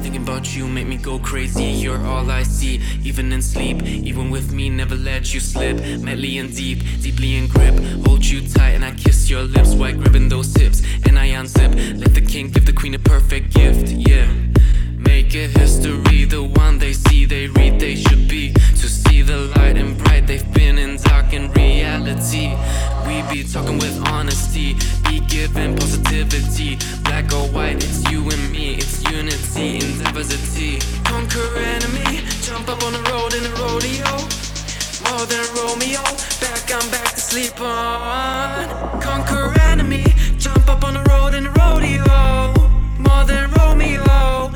Thinking about you make me go crazy. You're all I see, even in sleep. Even with me, never let you slip. Madly and deep, deeply in grip. Hold you tight and I kiss your lips while gripping those hips. And I unzip, let the king give the queen a perfect gift. Yeah, make it history, the one they see, they read, they should be. To see the light and bright, they've been in dark in reality. We be talking with honesty, be giving positivity. Black or white, it's you and me, it's unity in diversity. Conquer enemy, jump up on the road in a rodeo. More than Romeo, I'm back to sleep on. Conquer enemy, jump up on the road in a rodeo. More than Romeo,